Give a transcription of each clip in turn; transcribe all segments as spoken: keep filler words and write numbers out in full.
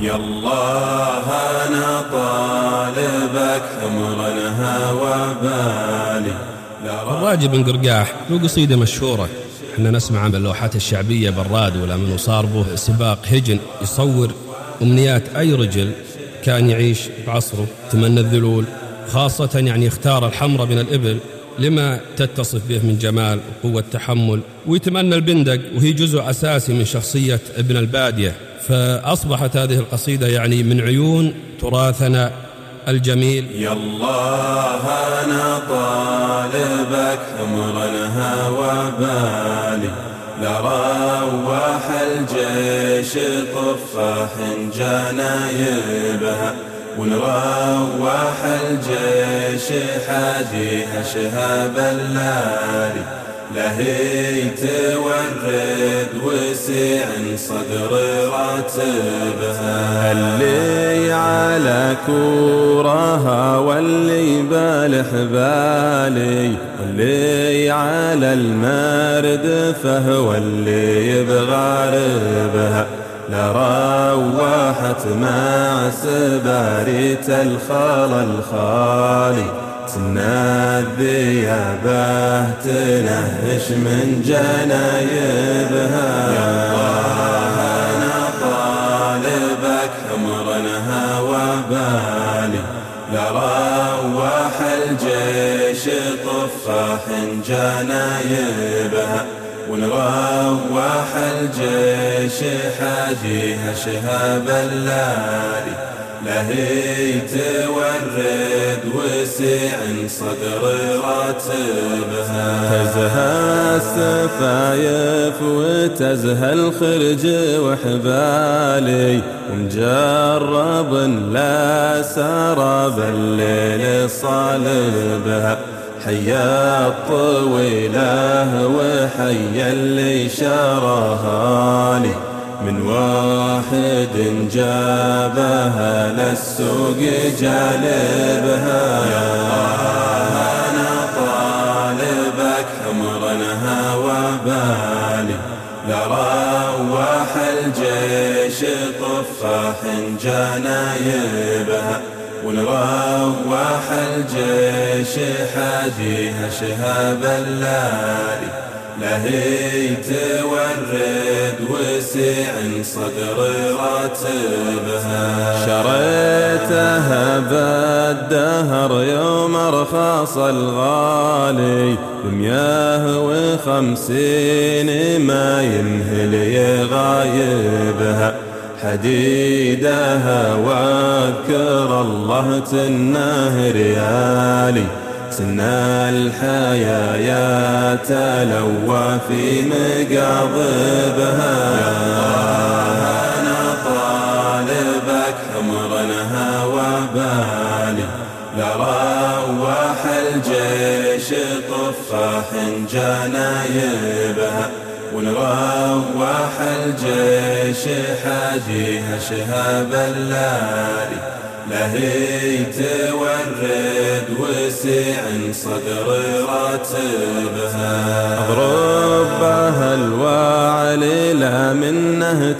يالله أنا طالبك عمرنا وبالي. الراجي بن قرقاح له قصيدة مشهورة احنا نسمعها باللوحات الشعبية بالراد، ولا من صار به سباق هجن يصور أمنيات أي رجل كان يعيش بعصره. تمنى الذلول خاصة يعني اختار الحمرة من الإبل لما تتصف به من جمال وقوة تحمل، ويتمنى البندق وهي جزء أساسي من شخصية ابن البادية. فأصبحت هذه القصيدة يعني من عيون تراثنا الجميل. يالله أنا طالبك عمرنا وبالي، لروح الجيش طفاح جنايبها، ونروح الجيش حاديها شهاب الليالي، لهي تورد وسع صدر راتبها. اللي على كورها واللي بالحبالي، واللي على المرد فهو اللي يبغى ربها، لروحت مع سباريت الخال الخالي، تنادي ثيابه تنهش من جنايبها. يالله أنا طالبك عمرنا وبالي، لروح الجيش طفاح جنايبها، ونروح الجيش حاديها شهاب الليالي، لهي تورد وسع صدر راتبها. تزهى السفايف وتزهى الخرج وحبالي، ومجرب لا سراب الليل صالبها، حيا الطويله وحيا اللي شرهالي، من واحد جابها للسوق جالبها. يالله أنا طالبك عمرنا وبالي، لروح الجيش طفاح جنايبها، ونروح الجيش حاديها شهاب الليالي، لهي تورد وسع صدر راتبها. شريتها بالدهر يوم رخص الغالي، بمياه وخمسين ما يمهل يغايبها، حديدها واذكر الله تناه ريالي، سنا الحياة يا تلوى في مقاضبها. يالله أنا طالبك عمرنا وبالي، لروح الجيش طفاح جنايبها، ونروح الجيش حاديها شهاب الليالي، لهي تورد وسع صدر راتبها. اضرب بها الوعلي لا منه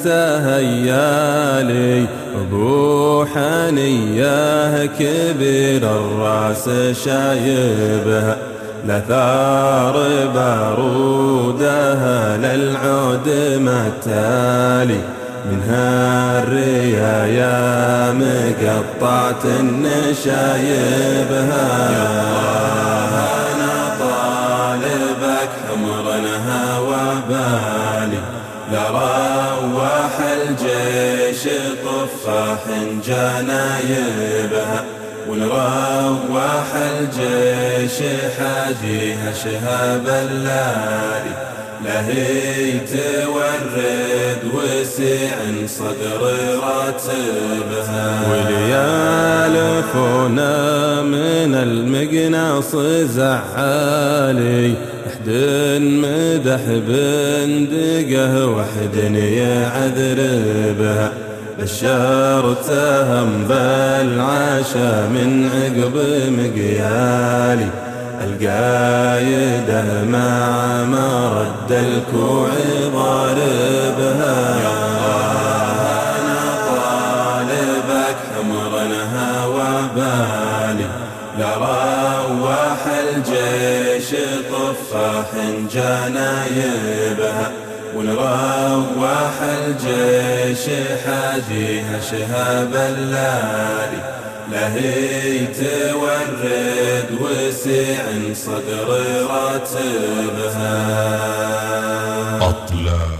تهيالي، ابو حنيه كبير الراس شايبها، لثار بارودها للعود متالي، منها الريايا مقطعة نشايبها. يالله أنا طالبك عمرنا وبالي، لروح الجيش طفاح جنايبها، ونروح الجيش حاديها شهاب الليالي، لهي تورد وسع صدر راتبها. وليالفونا من المقناص زعالي، احد مدح بندقه وحد يعذر بها، بشرتهم بالعشا من عقب مقيالي، القايدة مع مرد الكوع ضاربها. يالله أنا الجيش طفاح جنايبها، ونروح الجيش حاجيها شهاب الليالي، لهي تورد وسع صدر راتبها. أطلال